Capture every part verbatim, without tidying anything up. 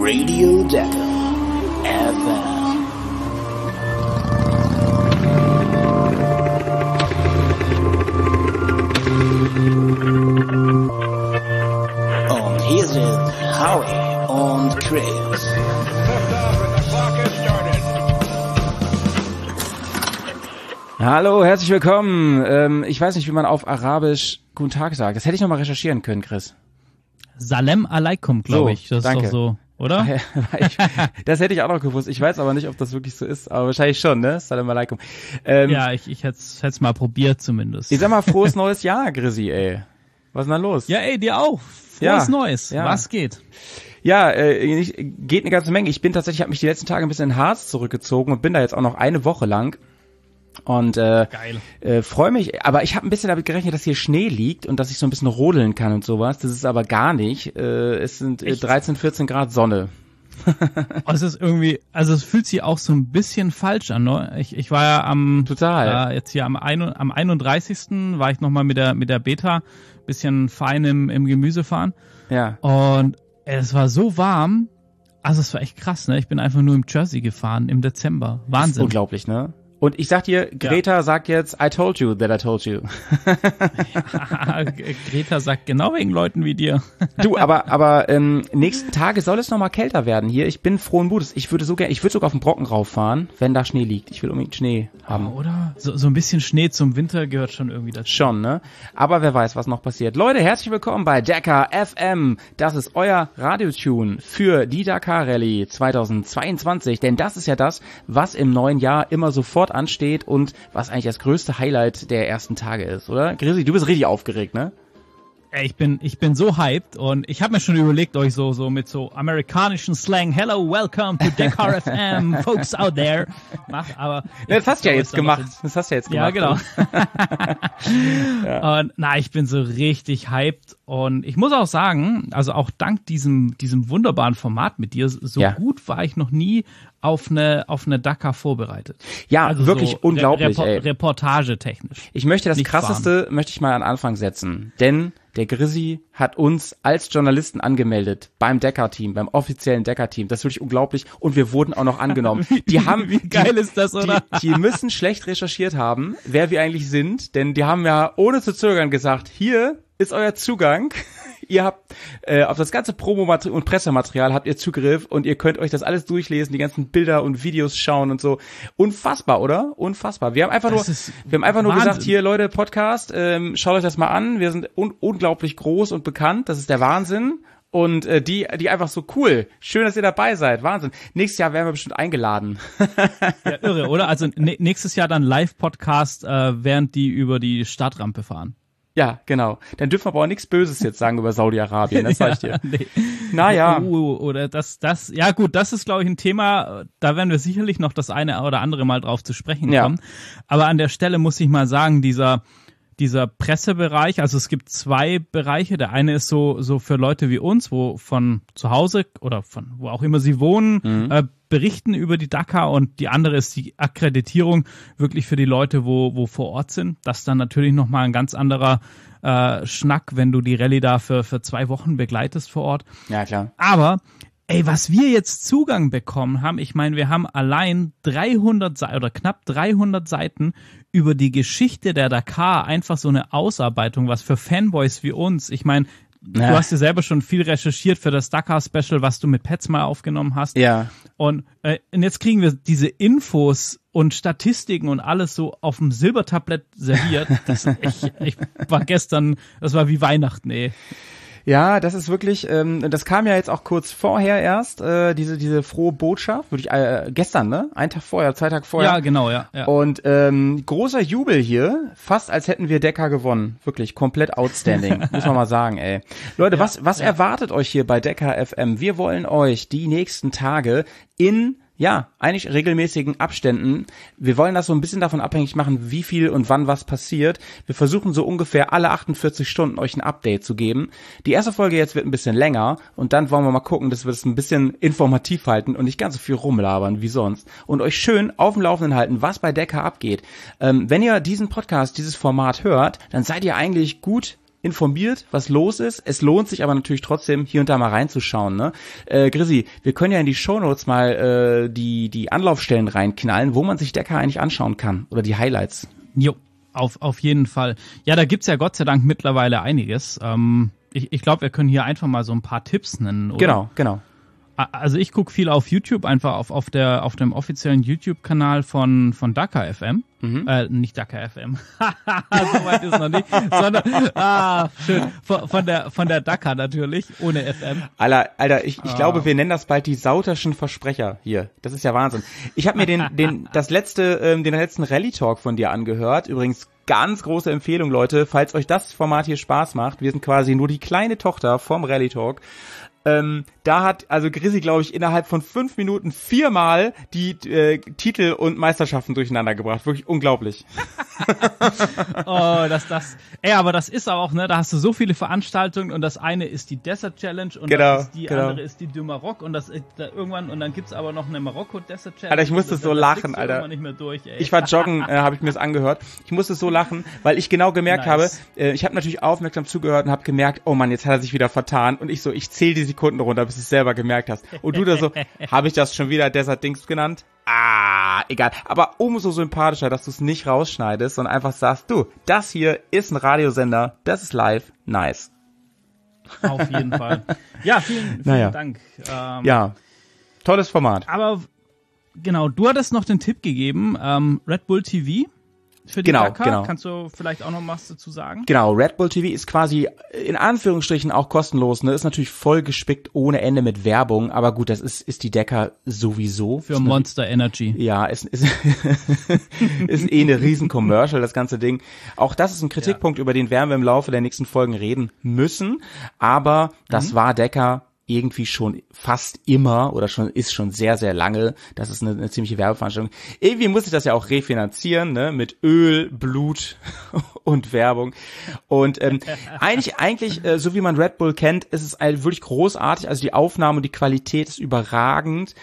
Radio Dakar F M. Und hier sind Howie und Chris. Hallo, herzlich willkommen. Ähm, ich weiß nicht, wie man auf Arabisch Guten Tag sagt. Das hätte ich noch mal recherchieren können, Chris. Salem Aleikum, glaube So, ich. Das danke. ist doch so, oder? ich, das hätte ich auch noch gewusst. Ich weiß aber nicht, ob das wirklich so ist, aber wahrscheinlich schon, ne? Salam alaikum. Ähm, Ja, ich, ich hätte es mal probiert zumindest. Ich sag mal, frohes neues Jahr, Grissi, ey. Was ist denn da los? Ja, ey, dir auch. Frohes Ja, Neues. ja. Was geht? Ja, äh, ich- geht eine ganze Menge. Ich bin tatsächlich, habe mich die letzten Tage ein bisschen in Harz zurückgezogen und bin da jetzt auch noch eine Woche lang. Und äh, Geil. äh, freue mich, aber ich habe ein bisschen damit gerechnet, dass hier Schnee liegt und dass ich so ein bisschen rodeln kann und sowas. Das ist aber gar nicht. Äh, es sind äh, Echt? dreizehn, vierzehn Grad Sonne. Oh, es ist irgendwie, also es fühlt sich auch so ein bisschen falsch an, ne? Ich, ich war ja am, Total. Äh, jetzt hier am, ein, am einunddreißigsten war ich nochmal mit der, mit der Beta, bisschen fein im, im Gemüse fahren. Ja. Und es war so warm, also es war echt krass, ne? Ich bin einfach nur im Jersey gefahren im Dezember. Das ist Wahnsinn. unglaublich, ne? Und ich sag dir, Greta sagt jetzt, I told you that I told you. Greta sagt genau wegen Leuten wie dir. Du, aber aber ähm, nächsten Tage soll es noch mal kälter werden hier. Ich bin frohen Mutes. Ich würde so gerne, ich würde sogar auf den Brocken rauffahren, wenn da Schnee liegt. Ich will unbedingt Schnee haben. Oder? So, so ein bisschen Schnee zum Winter gehört schon irgendwie dazu. Schon, ne? Aber wer weiß, was noch passiert. Leute, herzlich willkommen bei Dakar F M. Das ist euer Radiotune für die Dakar Rallye zweitausendzweiundzwanzig. Denn das ist ja das, was im neuen Jahr immer sofort ansteht und was eigentlich das größte Highlight der ersten Tage ist, oder? Grisi, du bist richtig aufgeregt, ne? Ey, ich bin, ich bin so hyped und ich habe mir schon überlegt, euch so, so mit so amerikanischen Slang, hello, welcome to Dakar F M, folks out there, mach, aber. Ja, das hast du ja so jetzt ist da gemacht. was Das hast du ja jetzt Ja, gemacht. genau. Ja. Und na, ich bin so richtig hyped und ich muss auch sagen, also auch dank diesem diesem wunderbaren Format mit dir, so Ja. gut war ich noch nie auf eine auf eine Dakar vorbereitet. Ja, Also wirklich so unglaublich, Repo- ey. Reportagetechnisch. Ich möchte das Nicht Krasseste, möchte ich mal an Anfang setzen. Denn der Grissi hat uns als Journalisten angemeldet beim Dakar-Team, beim offiziellen Dakar-Team. Das ist wirklich unglaublich. Und wir wurden auch noch angenommen. Die haben, Wie geil die, ist das, oder? Die, die müssen schlecht recherchiert haben, wer wir eigentlich sind. Denn die haben ja ohne zu zögern gesagt, hier ist euer Zugang. Ihr habt äh, auf das ganze Promomaterial und Pressematerial habt ihr Zugriff und ihr könnt euch das alles durchlesen, die ganzen Bilder und Videos schauen und so. Unfassbar, oder? Unfassbar. Wir haben einfach Das nur, ist wir haben einfach nur Wahnsinn. gesagt, hier Leute, Podcast, ähm, schaut euch das mal an. Wir sind un- unglaublich groß und bekannt. Das ist der Wahnsinn. Und äh, die, die einfach so cool. Schön, dass ihr dabei seid. Wahnsinn. Nächstes Jahr werden wir bestimmt eingeladen. Ja, irre, oder? Also n- nächstes Jahr dann Live-Podcast, äh, während die über die Startrampe fahren. Ja, genau. Dann dürfen wir aber auch nichts Böses jetzt sagen über Saudi-Arabien, das sag ich dir. Ja, nee. Naja. Uh, oder das, das, ja gut, das ist, glaube ich, ein Thema, da werden wir sicherlich noch das eine oder andere Mal drauf zu sprechen Ja. kommen. Aber an der Stelle muss ich mal sagen, dieser, dieser Pressebereich, also es gibt zwei Bereiche. Der eine ist so, so für Leute wie uns, wo von zu Hause oder von wo auch immer sie wohnen, Mhm. äh, berichten über die Dakar, und die andere ist die Akkreditierung wirklich für die Leute, wo, wo vor Ort sind. Das ist dann natürlich nochmal ein ganz anderer äh, Schnack, wenn du die Rallye da für, für zwei Wochen begleitest vor Ort. Ja, klar. Aber, ey, was wir jetzt Zugang bekommen haben, ich meine, wir haben allein dreihundert Seiten oder knapp dreihundert Seiten über die Geschichte der Dakar, einfach so eine Ausarbeitung, was für Fanboys wie uns, ich meine, Ja. du hast ja selber schon viel recherchiert für das Dakar-Special, was du mit Pets mal aufgenommen hast. Ja. Und, äh, und jetzt kriegen wir diese Infos und Statistiken und alles so auf dem Silbertablett serviert. Das, ich, ich war gestern, das war wie Weihnachten, ey. Ja, das ist wirklich, ähm, das kam ja jetzt auch kurz vorher erst, äh, diese diese frohe Botschaft, wirklich äh, gestern, ne? Ein Tag vorher, zwei Tage vorher. Ja, genau, ja. ja. Und ähm, großer Jubel hier, fast als hätten wir Dakar gewonnen. Wirklich, komplett outstanding, muss man mal sagen, ey. Leute, was was erwartet euch hier bei Dakar F M? Wir wollen euch die nächsten Tage in ja, eigentlich regelmäßigen Abständen. Wir wollen das so ein bisschen davon abhängig machen, wie viel und wann was passiert. Wir versuchen so ungefähr alle achtundvierzig Stunden euch ein Update zu geben. Die erste Folge jetzt wird ein bisschen länger und dann wollen wir mal gucken, dass wir das ein bisschen informativ halten und nicht ganz so viel rumlabern wie sonst und euch schön auf dem Laufenden halten, was bei Dakar abgeht. Ähm, wenn ihr diesen Podcast, dieses Format hört, dann seid ihr eigentlich gut informiert, was los ist. Es lohnt sich aber natürlich trotzdem, hier und da mal reinzuschauen. Ne? Äh, Grissi, wir können ja in die Shownotes mal äh, die die Anlaufstellen reinknallen, wo man sich Decker eigentlich anschauen kann oder die Highlights. Jo, auf auf jeden Fall. Ja, da gibt's ja Gott sei Dank mittlerweile einiges. Ähm, ich ich glaube, wir können hier einfach mal so ein paar Tipps nennen, oder? Genau, genau. Also ich gucke viel auf YouTube, einfach auf auf der auf dem offiziellen YouTube-Kanal von von Dakar F M. Mhm. Äh, nicht Dakar F M. So weit ist noch nicht. Sondern ah, schön. Von, von der von der Dakar natürlich, ohne F M. Alter, Alter, ich, ich ah. glaube, wir nennen das bald die Sauterschen Versprecher hier. Das ist ja Wahnsinn. Ich habe mir den den das letzte ähm, den letzten Rallye Talk von dir angehört. Übrigens ganz große Empfehlung, Leute, falls euch das Format hier Spaß macht. Wir sind quasi nur die kleine Tochter vom Rallye Talk. Ähm, da hat also Grissi, glaube ich, innerhalb von fünf Minuten viermal die äh, Titel und Meisterschaften durcheinander gebracht. Wirklich unglaublich. Oh, das, das, ey, aber das ist auch, ne, da hast du so viele Veranstaltungen und das eine ist die Desert Challenge und genau, das ist die genau. andere ist die du Maroc und das ist da irgendwann und dann gibt's aber noch eine Marokko Desert Challenge. Alter, ich musste so lachen, Alter. Nicht mehr durch, ey. Ich war joggen, äh, habe ich mir das angehört. Ich musste so lachen, weil ich genau gemerkt nice. habe, äh, ich habe natürlich aufmerksam zugehört und habe gemerkt, oh Mann, jetzt hat er sich wieder vertan und ich so, ich zähle die Sekunden runter, bis du es selber gemerkt hast. Und du da so, habe ich das schon wieder Desert Dings genannt? Ah, egal. Aber umso sympathischer, dass du es nicht rausschneidest und einfach sagst, du, das hier ist ein Radiosender, das ist live, nice. Auf jeden Fall. Ja, vielen, vielen naja. Dank. Ähm, ja, tolles Format. Aber genau, du hattest noch den Tipp gegeben, ähm, Red Bull T V für die genau, Dakar. Genau. Kannst du vielleicht auch noch was dazu sagen? Genau, Red Bull T V ist quasi in Anführungsstrichen auch kostenlos, ne? Ist natürlich voll gespickt ohne Ende mit Werbung, aber gut, das ist ist die Dakar sowieso. Für Monster Energy. Ja, ist ist, ist eh eine riesen Commercial, das ganze Ding. Auch das ist ein Kritikpunkt, ja. Über den werden wir im Laufe der nächsten Folgen reden müssen, aber das mhm. war Dakar irgendwie schon fast immer oder schon ist schon sehr, sehr lange. Das ist eine, eine ziemliche Werbeveranstaltung. Irgendwie muss ich das ja auch refinanzieren, ne, mit Öl, Blut und Werbung. Und ähm, eigentlich, eigentlich, äh, so wie man Red Bull kennt, ist es halt wirklich großartig. Also die Aufnahme und die Qualität ist überragend.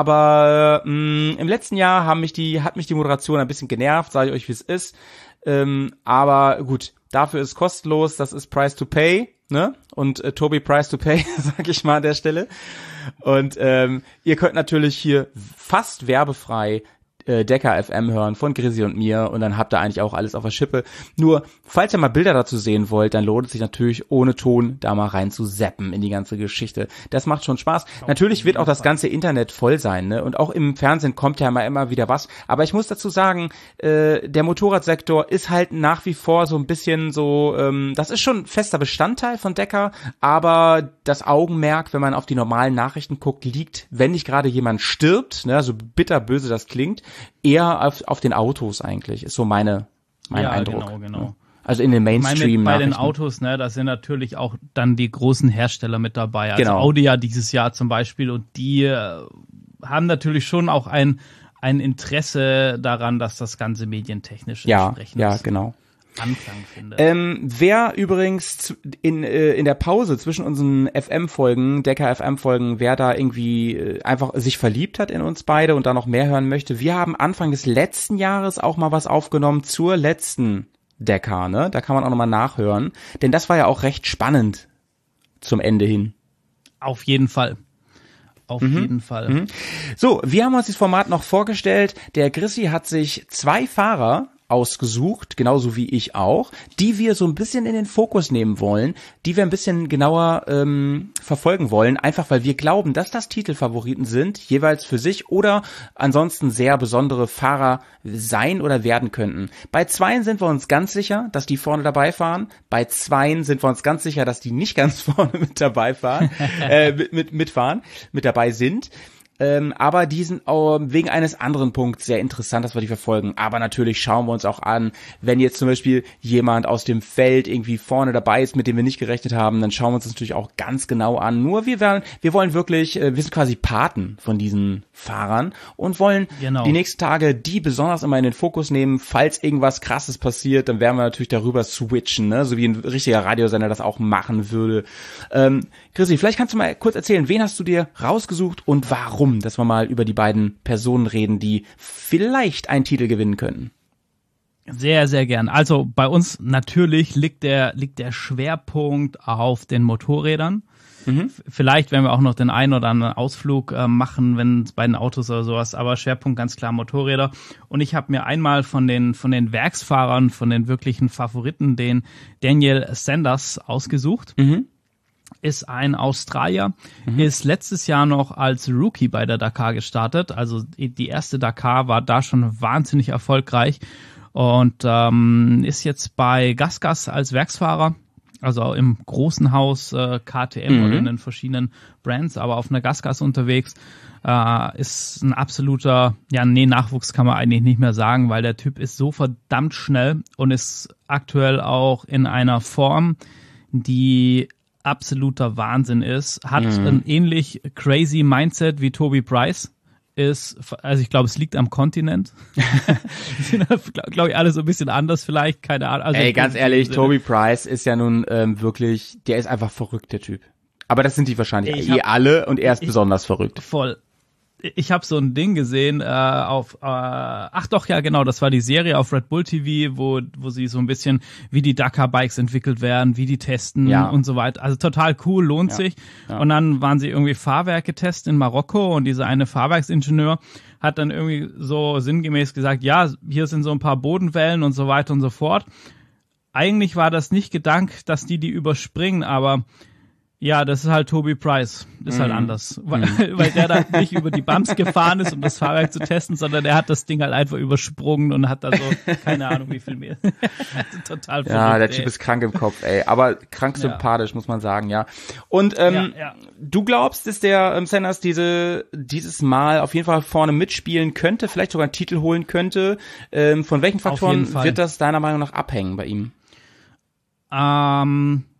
Aber mh, im letzten Jahr haben mich die, hat mich die Moderation ein bisschen genervt, sage ich euch, wie es ist. Ähm, aber gut, dafür ist es kostenlos. Das ist Price to Pay. Ne? Und äh, Tobi Price to Pay, sag ich mal an der Stelle. Und ähm, ihr könnt natürlich hier fast werbefrei äh, Dakar F M hören von Grissi und mir und dann habt ihr eigentlich auch alles auf der Schippe. Nur, falls ihr mal Bilder dazu sehen wollt, dann lohnt es sich natürlich ohne Ton da mal rein zu zappen in die ganze Geschichte. Das macht schon Spaß. Auch natürlich wird auch das ganze Internet voll sein, ne? Und auch im Fernsehen kommt ja mal immer wieder was. Aber ich muss dazu sagen, äh, der Motorradsektor ist halt nach wie vor so ein bisschen so, ähm, das ist schon fester Bestandteil von Dakar, aber das Augenmerk, wenn man auf die normalen Nachrichten guckt, liegt, wenn nicht gerade jemand stirbt, ne, so bitterböse das klingt, eher auf, auf den Autos eigentlich, ist so meine, mein ja, Eindruck. Genau, genau. Also in den Mainstream. Bei den Autos, ne, da sind natürlich auch dann die großen Hersteller mit dabei. Also genau. Audi ja dieses Jahr zum Beispiel und die äh, haben natürlich schon auch ein, ein Interesse daran, dass das Ganze medientechnisch ja, entsprechend ja, genau. Anklang findet. Ähm, wer übrigens in äh, in der Pause zwischen unseren F M-Folgen, Dakar F M-Folgen, wer da irgendwie äh, einfach sich verliebt hat in uns beide und da noch mehr hören möchte, wir haben Anfang des letzten Jahres auch mal was aufgenommen zur letzten Dakar, ne? Da kann man auch nochmal nachhören, denn das war ja auch recht spannend zum Ende hin. Auf jeden Fall. Auf mhm. jeden Fall. Mhm. So, wir haben uns das Format noch vorgestellt. Der Grissi hat sich zwei Fahrer ausgesucht, genauso wie ich auch, die wir so ein bisschen in den Fokus nehmen wollen, die wir ein bisschen genauer ähm, verfolgen wollen, einfach weil wir glauben, dass das Titelfavoriten sind, jeweils für sich oder ansonsten sehr besondere Fahrer sein oder werden könnten. Bei zweien sind wir uns ganz sicher, dass die vorne dabei fahren, bei zweien sind wir uns ganz sicher, dass die nicht ganz vorne mit dabei fahren, äh, mit, mit mitfahren, mit dabei sind. Ähm, aber die sind auch wegen eines anderen Punkts sehr interessant, dass wir die verfolgen. Aber natürlich schauen wir uns auch an, wenn jetzt zum Beispiel jemand aus dem Feld irgendwie vorne dabei ist, mit dem wir nicht gerechnet haben, dann schauen wir uns das natürlich auch ganz genau an. Nur wir werden, wir wollen wirklich, äh, wir sind quasi Paten von diesen Fahrern und wollen genau. die nächsten Tage die besonders immer in den Fokus nehmen. Falls irgendwas Krasses passiert, dann werden wir natürlich darüber switchen, ne? So wie ein richtiger Radiosender das auch machen würde. Ähm, Chrissy, vielleicht kannst du mal kurz erzählen, wen hast du dir rausgesucht und warum? Dass wir mal über die beiden Personen reden, die vielleicht einen Titel gewinnen könnten. Sehr, sehr gern. Also bei uns natürlich liegt der, liegt der Schwerpunkt auf den Motorrädern. Mhm. Vielleicht werden wir auch noch den einen oder anderen Ausflug äh, machen, wenn es bei den Autos oder sowas, aber Schwerpunkt ganz klar Motorräder. Und ich habe mir einmal von den von den Werksfahrern, von den wirklichen Favoriten, den Daniel Sanders ausgesucht. Mhm. Ist ein Australier, mhm. ist letztes Jahr noch als Rookie bei der Dakar gestartet. Also die erste Dakar war da schon wahnsinnig erfolgreich und ähm, ist jetzt bei GasGas als Werksfahrer. Also im großen Haus äh, K T M mhm. oder in den verschiedenen Brands, aber auf einer GasGas unterwegs, äh, ist ein absoluter, ja nee, Nachwuchs kann man eigentlich nicht mehr sagen, weil der Typ ist so verdammt schnell und ist aktuell auch in einer Form, die absoluter Wahnsinn ist, hat mhm. ein ähnlich crazy Mindset wie Toby Price. Ist, also ich glaube, es liegt am Kontinent. Glaube ich, alles so ein bisschen anders vielleicht, keine Ahnung. Also ey, ganz ehrlich, Toby Price ist ja nun ähm, wirklich, der ist einfach verrückt, der Typ. Aber das sind die wahrscheinlich ich eh hab, alle und er ist ich, besonders verrückt. Voll. Ich habe so ein Ding gesehen äh, auf, äh, ach doch, ja genau, das war die Serie auf Red Bull T V, wo wo sie so ein bisschen, wie die Dakar-Bikes entwickelt werden, wie die testen ja. und so weiter. Also total cool, lohnt ja. sich. Ja. Und dann waren sie irgendwie Fahrwerke testen in Marokko und dieser eine Fahrwerksingenieur hat dann irgendwie so sinngemäß gesagt, ja, hier sind so ein paar Bodenwellen und so weiter und so fort. Eigentlich war das nicht gedankt, dass die die überspringen, aber ja, das ist halt Toby Price. Ist mm. halt anders. Weil, mm. weil der da nicht über die Bumps gefahren ist, um das Fahrwerk zu testen, sondern der hat das Ding halt einfach übersprungen und hat da so, keine Ahnung, wie viel mehr. Total verrückt. Ja, der Typ ey. ist krank im Kopf, ey. Aber krank sympathisch, ja. muss man sagen, ja. Und ähm, ja, ja. du glaubst, dass der ähm, Sanders diese dieses Mal auf jeden Fall vorne mitspielen könnte, vielleicht sogar einen Titel holen könnte? Ähm, von welchen Faktoren wird das deiner Meinung nach abhängen bei ihm? Ähm...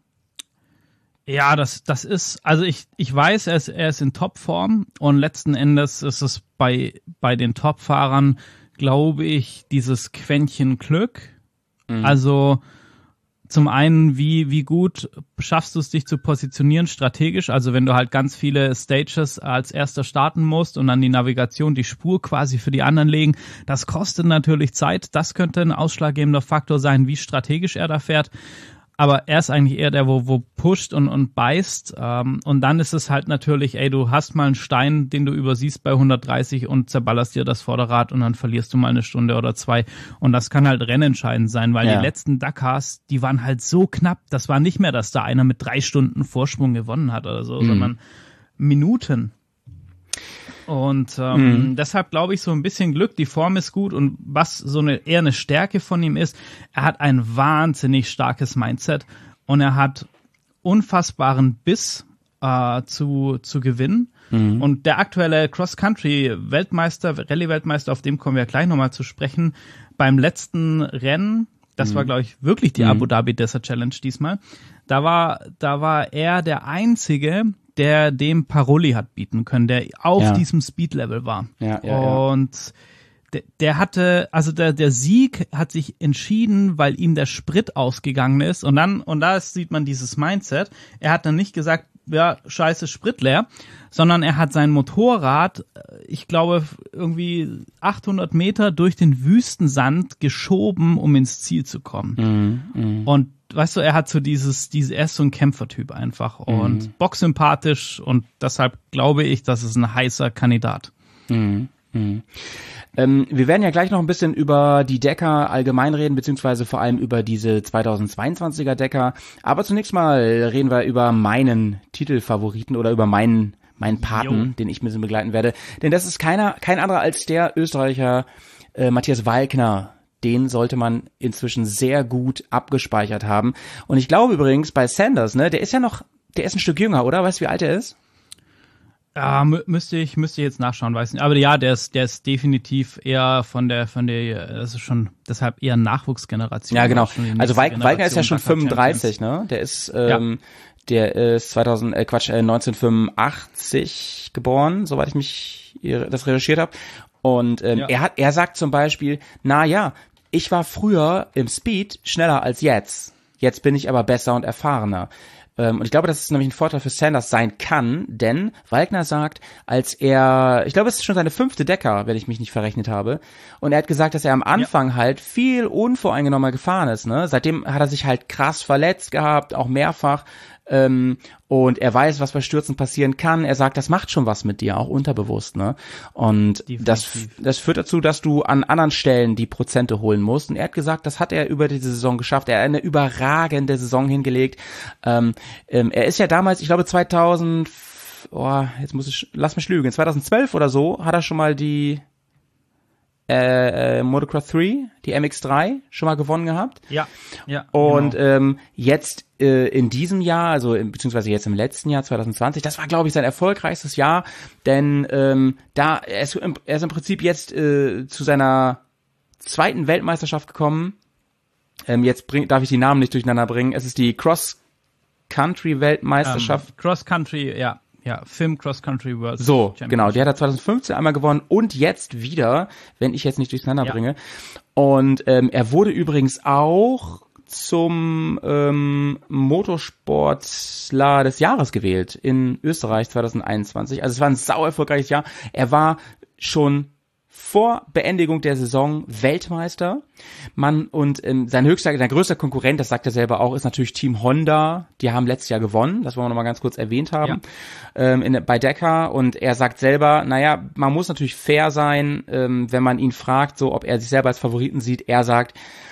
Ja, das, das ist, also ich, ich weiß, er ist, er ist in Topform und letzten Endes ist es bei, bei den Top-Fahrern, glaube ich, dieses Quäntchen Glück. Mhm. Also, zum einen, wie, wie gut schaffst du es, dich zu positionieren strategisch? Also, wenn du halt ganz viele Stages als erster starten musst und dann die Navigation, die Spur quasi für die anderen legen, das kostet natürlich Zeit. Das könnte ein ausschlaggebender Faktor sein, wie strategisch er da fährt. Aber er ist eigentlich eher der, wo, wo pusht und, und beißt. Ähm, und dann ist es halt natürlich, ey, du hast mal einen Stein, den du übersiehst bei hundertdreißig und zerballerst dir das Vorderrad und dann verlierst du mal eine Stunde oder zwei. Und das kann halt rennentscheidend sein, weil ja. die letzten Dakars, die waren halt so knapp. Das war nicht mehr, dass da einer mit drei Stunden Vorsprung gewonnen hat oder so, mhm. sondern Minuten. Und ähm, mhm. deshalb glaube ich so ein bisschen Glück, die Form ist gut und was so eine eher eine Stärke von ihm ist, er hat ein wahnsinnig starkes Mindset und er hat unfassbaren Biss äh, zu zu gewinnen. Mhm. Und der aktuelle Cross-Country-Weltmeister, Rallye-Weltmeister, auf dem kommen wir gleich nochmal zu sprechen, beim letzten Rennen, das mhm. war glaube ich wirklich die mhm. Abu Dhabi Desert Challenge diesmal, da war da war er der Einzige, der dem Paroli hat bieten können, der auf ja. diesem Speed-Level war. Ja, ja, und ja. Der, der hatte, also der, der Sieg hat sich entschieden, weil ihm der Sprit ausgegangen ist. Und dann, und da sieht man dieses Mindset. Er hat dann nicht gesagt, ja, scheiße, Sprit leer, sondern er hat sein Motorrad, ich glaube, irgendwie achthundert Meter durch den Wüstensand geschoben, um ins Ziel zu kommen. Mhm, mh. Und weißt du, er hat so dieses, dieses, er ist so ein Kämpfertyp einfach und mhm. boxsympathisch und deshalb glaube ich, das ist ein heißer Kandidat. Mhm. Mhm. Ähm, wir werden ja gleich noch ein bisschen über die Dakar allgemein reden, beziehungsweise vor allem über diese zweitausendzweiundzwanziger Dakar. Aber zunächst mal reden wir über meinen Titelfavoriten oder über meinen meinen Paten, jo. den ich ein bisschen begleiten werde. Denn das ist keiner, kein anderer als der Österreicher äh, Matthias Walkner. Den sollte man inzwischen sehr gut abgespeichert haben. Und ich glaube übrigens bei Sanders, ne, der ist ja noch, der ist ein Stück jünger, oder? Weißt du, wie alt er ist? Ja, mü- müsste ich, müsste ich jetzt nachschauen, weiß nicht. Aber ja, der ist, der ist definitiv eher von der, von der, das ist schon, deshalb eher Nachwuchsgeneration. Ja, genau. Also Walk, Walkner ist ja schon fünfunddreißig, ne? Der ist, ähm, ja. der ist zweitausend, äh, Quatsch, äh, neunzehnhundertfünfundachtzig geboren, soweit ich mich das recherchiert habe. Und ähm, ja. er hat, er sagt zum Beispiel, na ja, ich war früher im Speed schneller als jetzt. Jetzt bin ich aber besser und erfahrener. Und ich glaube, dass es nämlich ein Vorteil für Sanders sein kann, denn Walkner sagt, als er, ich glaube, es ist schon seine fünfte Dakar, wenn ich mich nicht verrechnet habe, und er hat gesagt, dass er am Anfang ja. halt viel unvoreingenommener gefahren ist, ne? Seitdem hat er sich halt krass verletzt gehabt, auch mehrfach, ähm, und er weiß, was bei Stürzen passieren kann. Er sagt, das macht schon was mit dir, auch unterbewusst, ne? Und das, das führt dazu, dass du an anderen Stellen die Prozente holen musst. Und er hat gesagt, das hat er über diese Saison geschafft. Er hat eine überragende Saison hingelegt. Ähm, ähm, er ist ja damals, ich glaube zweitausend, oh, jetzt muss ich, lass mich lügen, zweitausendzwölf oder so, hat er schon mal die äh, Motocross drei, die M X drei, schon mal gewonnen gehabt. Ja, ja. Und genau. ähm, jetzt äh, in diesem Jahr, also in, beziehungsweise jetzt im letzten Jahr, zwanzig zwanzig, das war, glaube ich, sein erfolgreichstes Jahr, denn ähm, da er ist, er ist im Prinzip jetzt äh, zu seiner zweiten Weltmeisterschaft gekommen. Ähm, jetzt bring, darf ich die Namen nicht durcheinander bringen. Es ist die Cross-Country-Weltmeisterschaft. Um, Cross-Country, ja. Ja, Film Cross-Country World So, genau, die hat er zwanzig fünfzehn einmal gewonnen und jetzt wieder, wenn ich jetzt nicht durcheinander ja. bringe. Und ähm, er wurde übrigens auch zum ähm, Motorsportler des Jahres gewählt in Österreich zwanzig einundzwanzig. Also es war ein sau erfolgreiches Jahr. Er war schon vor Beendigung der Saison Weltmeister. Man und ähm, sein höchster, sein größter Konkurrent, das sagt er selber auch, ist natürlich Team Honda. Die haben letztes Jahr gewonnen, das wollen wir nochmal ganz kurz erwähnt haben, ja. ähm, in, bei Dakar. Und er sagt selber, naja, man muss natürlich fair sein, ähm, wenn man ihn fragt, so ob er sich selber als Favoriten sieht. Er sagt,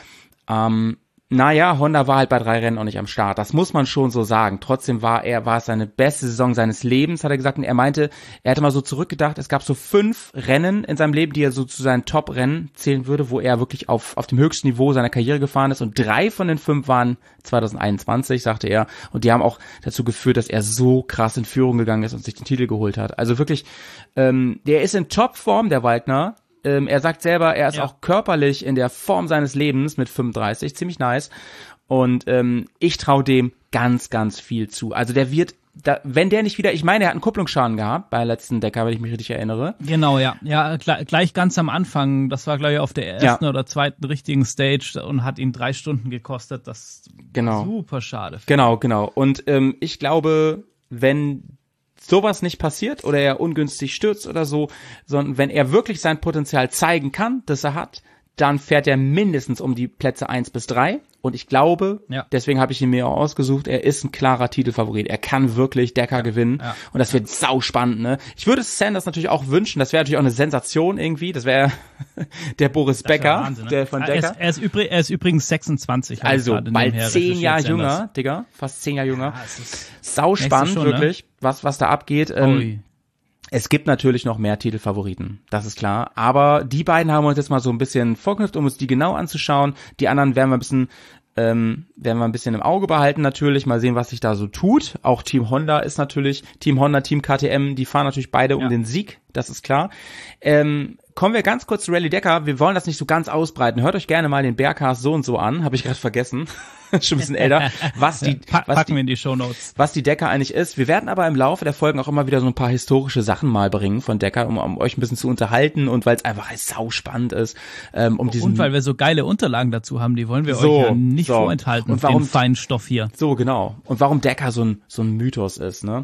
ähm, naja, Honda war halt bei drei Rennen auch nicht am Start. Das muss man schon so sagen. Trotzdem war er, war es seine beste Saison seines Lebens, hat er gesagt. Und er meinte, er hätte mal so zurückgedacht, es gab so fünf Rennen in seinem Leben, die er so zu seinen Top-Rennen zählen würde, wo er wirklich auf, auf dem höchsten Niveau seiner Karriere gefahren ist. Und drei von den fünf waren zwanzig einundzwanzig, sagte er. Und die haben auch dazu geführt, dass er so krass in Führung gegangen ist und sich den Titel geholt hat. Also wirklich, ähm, der ist in Topform, der Walkner. Ähm, er sagt selber, er ist ja. auch körperlich in der Form seines Lebens mit fünfunddreißig, ziemlich nice. Und ähm, ich traue dem ganz, ganz viel zu. Also der wird, da, wenn der nicht wieder, ich meine, er hat einen Kupplungsschaden gehabt bei der letzten Dakar, wenn ich mich richtig erinnere. Genau, ja. Ja, gleich, gleich ganz am Anfang, das war, glaube ich, auf der ersten ja. oder zweiten richtigen Stage und hat ihn drei Stunden gekostet. Das genau. super schade. Genau, genau. Und ähm, ich glaube, wenn sowas nicht passiert oder er ungünstig stürzt oder so, sondern wenn er wirklich sein Potenzial zeigen kann, das er hat, dann fährt er mindestens um die Plätze eins bis drei. Und ich glaube, ja. deswegen habe ich ihn mir auch ausgesucht, er ist ein klarer Titelfavorit. Er kann wirklich Dakar ja. gewinnen. Ja. Und das wird sau spannend, ne? Ich würde Sanders natürlich auch wünschen, das wäre natürlich auch eine Sensation irgendwie. Das wäre der Boris das Becker, Wahnsinn, ne? Der von Dakar. Er ist, er, ist übrig, er ist übrigens sechsundzwanzig. Also bald zehn Jahre jünger, Digga. Fast zehn Jahre jünger. Ja, sau spannend, schon, wirklich, ne? was, was da abgeht. Ähm, Es gibt natürlich noch mehr Titelfavoriten, das ist klar. Aber die beiden haben wir uns jetzt mal so ein bisschen vorgeknüpft, um uns die genau anzuschauen. Die anderen werden wir ein bisschen, ähm, werden wir ein bisschen im Auge behalten natürlich. Mal sehen, was sich da so tut. Auch Team Honda ist natürlich, Team Honda, Team K T M, die fahren natürlich beide ja. um den Sieg, das ist klar. Ähm, Kommen wir ganz kurz zu Rallye Dakar. Wir wollen das nicht so ganz ausbreiten. Hört euch gerne mal den Bearcast so und so an. Habe ich gerade vergessen. Schon ein bisschen älter. Was die, pa- was packen die, wir in die Shownotes. Was die Dakar eigentlich ist. Wir werden aber im Laufe der Folgen auch immer wieder so ein paar historische Sachen mal bringen von Dakar, um, um euch ein bisschen zu unterhalten und weil es einfach sau spannend ist. Ähm, um diesen und weil wir so geile Unterlagen dazu haben, die wollen wir so, euch ja nicht so. vorenthalten. Und warum den feinen Stoff hier. So, genau. Und warum Dakar so ein, so ein Mythos ist, ne?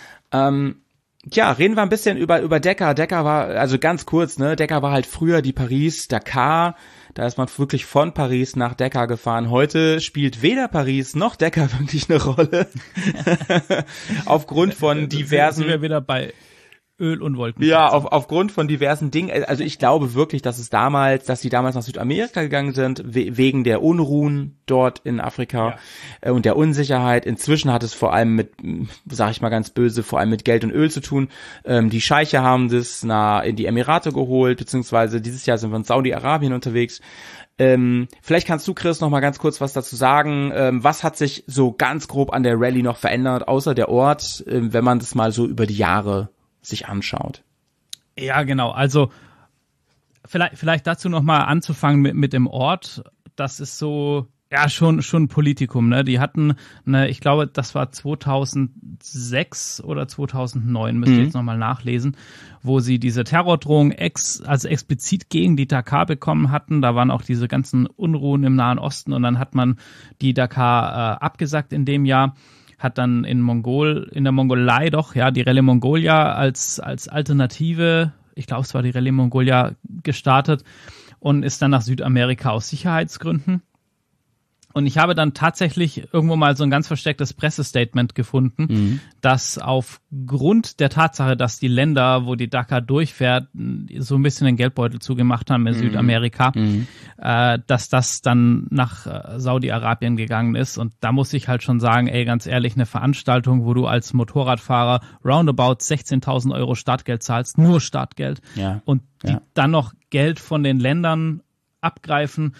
Ähm, Ja, reden wir ein bisschen über über Dakar. Dakar war, also ganz kurz, ne, Dakar war halt früher die Paris-Dakar. Da ist man wirklich von Paris nach Dakar gefahren. Heute spielt weder Paris noch Dakar wirklich eine Rolle. Aufgrund von diversen... Sind wir wieder bei Öl und Wolken. Ja, auf, aufgrund von diversen Dingen. Also ich glaube wirklich, dass es damals, dass die damals nach Südamerika gegangen sind, we- wegen der Unruhen dort in Afrika ja. äh, und der Unsicherheit. Inzwischen hat es vor allem mit, sag ich mal ganz böse, vor allem mit Geld und Öl zu tun. Ähm, die Scheiche haben das na, in die Emirate geholt, beziehungsweise dieses Jahr sind wir in Saudi-Arabien unterwegs. Ähm, vielleicht kannst du, Chris, noch mal ganz kurz was dazu sagen. Ähm, was hat sich so ganz grob an der Rallye noch verändert, außer der Ort, äh, wenn man das mal so über die Jahre sich anschaut? Ja, genau. Also vielleicht, vielleicht dazu noch mal anzufangen mit, mit dem Ort. Das ist so, ja, schon, schon ein Politikum, ne? Die hatten, ne, ich glaube, das war zweitausendsechs oder zweitausendneun, müsst ihr Mhm. jetzt noch mal nachlesen, wo sie diese Terrordrohung ex, also explizit gegen die Dakar bekommen hatten. Da waren auch diese ganzen Unruhen im Nahen Osten und dann hat man die Dakar äh, abgesagt in dem Jahr. hat dann in Mongol, in der Mongolei doch, ja, die Rallye Mongolia als, als Alternative, ich glaube, es war die Rallye Mongolia, gestartet und ist dann nach Südamerika aus Sicherheitsgründen. Und ich habe dann tatsächlich irgendwo mal so ein ganz verstecktes Pressestatement gefunden, mhm. dass aufgrund der Tatsache, dass die Länder, wo die Dakar durchfährt, so ein bisschen den Geldbeutel zugemacht haben in mhm. Südamerika, mhm. Äh, dass das dann nach äh, Saudi-Arabien gegangen ist. Und da muss ich halt schon sagen, ey, ganz ehrlich, eine Veranstaltung, wo du als Motorradfahrer roundabout sechzehntausend Euro Startgeld zahlst, nur Startgeld, ja. und die ja. dann noch Geld von den Ländern abgreifen.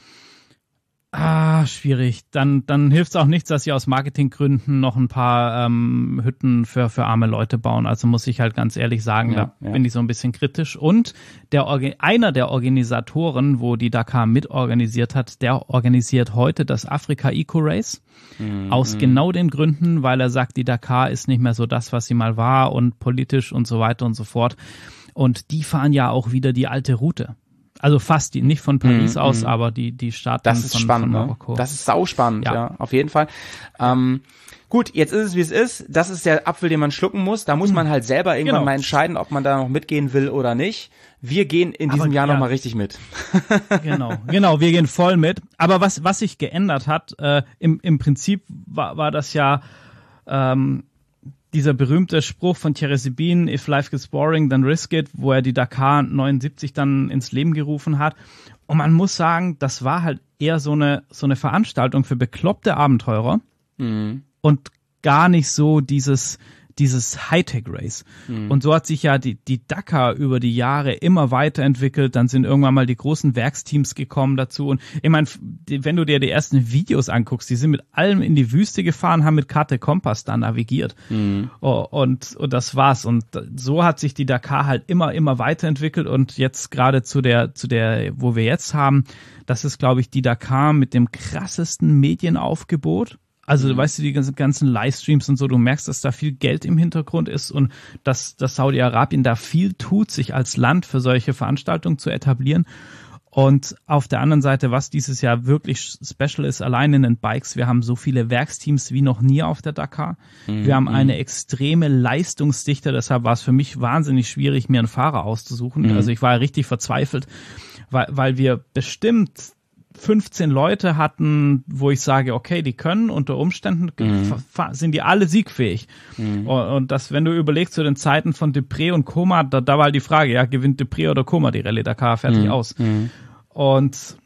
Ah, schwierig. Dann, dann hilft es auch nichts, dass sie aus Marketinggründen noch ein paar ähm, Hütten für, für arme Leute bauen. Also muss ich halt ganz ehrlich sagen, ja, da ja. bin ich so ein bisschen kritisch. Und der einer der Organisatoren, wo die Dakar mitorganisiert hat, der organisiert heute das Afrika Eco Race. Mhm. Aus genau den Gründen, weil er sagt, die Dakar ist nicht mehr so das, was sie mal war und politisch und so weiter und so fort. Und die fahren ja auch wieder die alte Route. Also fast die, nicht von Paris mm, aus, mm. aber die die starten das ist von, spannend, von Marokko. Ne? Das ist sauspannend, ja. ja, auf jeden Fall. Ähm, gut, jetzt ist es, wie es ist. Das ist der Apfel, den man schlucken muss. Da muss man halt selber irgendwann genau. mal entscheiden, ob man da noch mitgehen will oder nicht. Wir gehen in diesem aber, Jahr ja. nochmal richtig mit. Genau, genau, wir gehen voll mit. Aber was was sich geändert hat, äh, im im Prinzip war war das ja ähm, dieser berühmte Spruch von Thierry Sabine, if life gets boring, then risk it, wo er die Dakar neunundsiebzig dann ins Leben gerufen hat. Und man muss sagen, das war halt eher so eine, so eine Veranstaltung für bekloppte Abenteurer mhm. und gar nicht so dieses, dieses Hightech-Race. Mhm. Und so hat sich ja die, die Dakar über die Jahre immer weiterentwickelt. Dann sind irgendwann mal die großen Werksteams gekommen dazu. Und ich meine, wenn du dir die ersten Videos anguckst, die sind mit allem in die Wüste gefahren, haben mit Karte Kompass da navigiert. Mhm. Oh, und, und das war's. Und so hat sich die Dakar halt immer, immer weiterentwickelt. Und jetzt gerade zu der, zu der, wo wir jetzt haben, das ist, glaube ich, die Dakar mit dem krassesten Medienaufgebot. Also, mhm. weißt du, die ganzen, ganzen Livestreams und so, du merkst, dass da viel Geld im Hintergrund ist und dass, dass Saudi-Arabien da viel tut, sich als Land für solche Veranstaltungen zu etablieren. Und auf der anderen Seite, was dieses Jahr wirklich special ist, allein in den Bikes, wir haben so viele Werksteams wie noch nie auf der Dakar. Mhm. Wir haben eine extreme Leistungsdichte, deshalb war es für mich wahnsinnig schwierig, mir einen Fahrer auszusuchen. Mhm. Also ich war richtig verzweifelt, weil, weil wir bestimmt fünfzehn Leute hatten, wo ich sage, okay, die können unter Umständen, mhm. sind die alle siegfähig. Mhm. Und das, wenn du überlegst zu den Zeiten von Dupré und Koma, da, da war halt die Frage, ja, gewinnt Dupré oder Koma die Rallye Dakar, fertig mhm. aus. Mhm. Und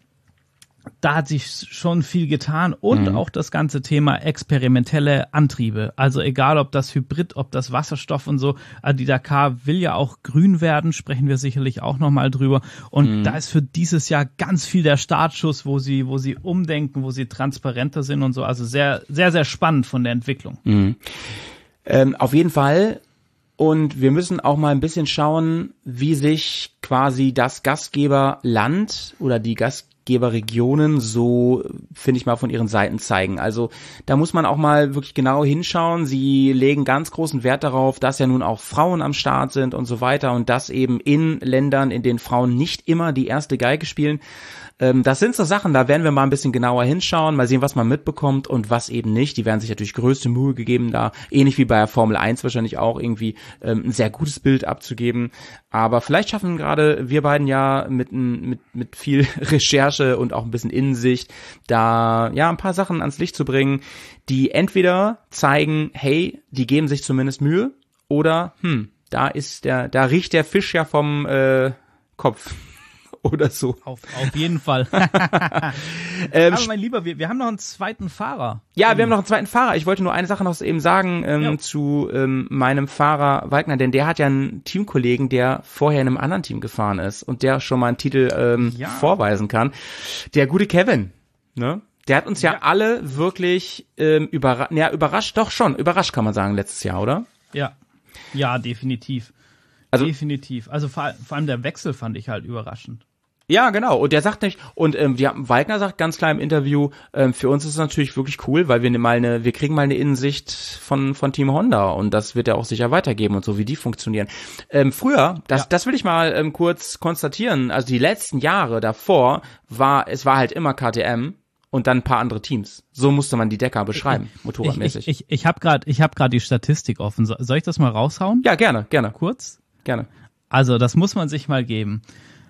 da hat sich schon viel getan und mhm. auch das ganze Thema experimentelle Antriebe. Also egal, ob das Hybrid, ob das Wasserstoff und so. Also die Dakar will ja auch grün werden, sprechen wir sicherlich auch nochmal drüber. Und mhm. da ist für dieses Jahr ganz viel der Startschuss, wo sie, wo sie umdenken, wo sie transparenter sind und so. Also sehr, sehr, sehr spannend von der Entwicklung. Mhm. Ähm, auf jeden Fall. Und wir müssen auch mal ein bisschen schauen, wie sich quasi das Gastgeberland oder die Gastgeberregionen so, finde ich mal, von ihren Seiten zeigen. Also da muss man auch mal wirklich genau hinschauen. Sie legen ganz großen Wert darauf, dass ja nun auch Frauen am Start sind und so weiter und das eben in Ländern, in denen Frauen nicht immer die erste Geige spielen. Das sind so Sachen, da werden wir mal ein bisschen genauer hinschauen, mal sehen, was man mitbekommt und was eben nicht. Die werden sich natürlich größte Mühe gegeben, da ähnlich wie bei der Formel eins wahrscheinlich auch irgendwie ähm, ein sehr gutes Bild abzugeben. Aber vielleicht schaffen gerade wir beiden ja mit, mit, mit viel Recherche und auch ein bisschen Innensicht da ja ein paar Sachen ans Licht zu bringen, die entweder zeigen, hey, die geben sich zumindest Mühe oder hm, da ist der, da riecht der Fisch ja vom äh, Kopf. Oder so. Auf, auf jeden Fall. ähm, Aber mein Lieber, wir, wir haben noch einen zweiten Fahrer. Ja, wir haben noch einen zweiten Fahrer. Ich wollte nur eine Sache noch eben sagen ähm, ja. zu ähm, meinem Fahrer Wagner, denn der hat ja einen Teamkollegen, der vorher in einem anderen Team gefahren ist und der schon mal einen Titel ähm, ja. vorweisen kann. Der gute Kevin, ne? Der hat uns ja, ja. alle wirklich ähm, überrascht, ja, überrascht, doch schon, überrascht kann man sagen, letztes Jahr, oder? Ja, ja, definitiv. Also, definitiv. Also vor, vor allem der Wechsel fand ich halt überraschend. Ja, genau. Und der sagt nicht, und ähm, die haben, Wagner sagt ganz klar im Interview, ähm, für uns ist es natürlich wirklich cool, weil wir ne, mal eine, wir kriegen mal eine Innensicht von von Team Honda und das wird er auch sicher weitergeben und so, wie die funktionieren. Ähm, früher, das ja. das will ich mal ähm, kurz konstatieren, also die letzten Jahre davor war, es war halt immer K T M und dann ein paar andere Teams. So musste man die Dakar beschreiben, motorradmäßig. Ich, ich, ich, ich habe gerade ich hab grad die Statistik offen. Soll ich das mal raushauen? Ja, gerne, gerne. Kurz? Gerne. Also, das muss man sich mal geben.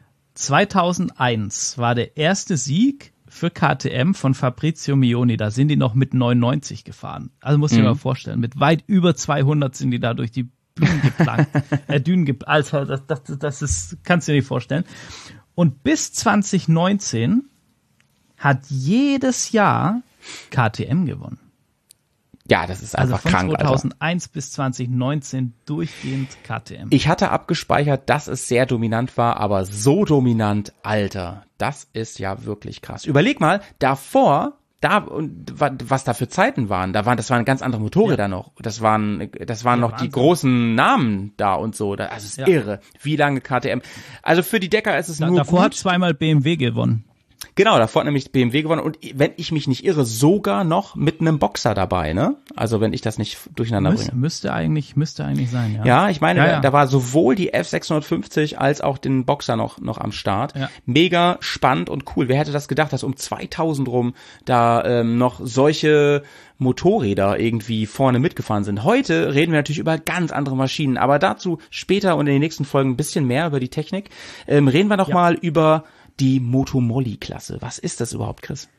zweitausendeins war der erste Sieg für K T M von Fabrizio Mioni. Da sind die noch mit neunundneunzig gefahren. Also muss ich mhm. mir mal vorstellen, mit weit über zweihundert sind die da durch die Dünen geplankt. äh, Dünen ge- also das, das, das ist, kannst du dir nicht vorstellen. Und bis zwanzig neunzehn hat jedes Jahr K T M gewonnen. Ja, das ist also einfach von krank, zweitausendeins Alter. bis zwanzig neunzehn durchgehend K T M. Ich hatte abgespeichert, dass es sehr dominant war, aber so dominant, Alter, das ist ja wirklich krass. Überleg mal, davor, da und was da für Zeiten waren, da waren, das waren ganz andere Motorräder Ja. noch. Das waren, das waren Ja, noch Wahnsinn. die großen Namen da und so. Also es ist Ja. irre, wie lange K T M. Also für die Dakar ist es Da, nur davor gut. hat zweimal B M W gewonnen. Genau, davor hat nämlich B M W gewonnen und wenn ich mich nicht irre, sogar noch mit einem Boxer dabei, ne? Also wenn ich das nicht durcheinander Müsste, bringe. müsste eigentlich, müsste eigentlich sein, ja. Ja, ich meine, Ja, da, ja. da war sowohl die F sechshundertfünfzig als auch den Boxer noch noch am Start. Ja. Mega spannend und cool. Wer hätte das gedacht, dass um zweitausend rum da ähm, noch solche Motorräder irgendwie vorne mitgefahren sind. Heute reden wir natürlich über ganz andere Maschinen, aber dazu später und in den nächsten Folgen ein bisschen mehr über die Technik. Ähm, reden wir noch Ja. mal über die Moto-Moly-Klasse. Was ist das überhaupt, Chris?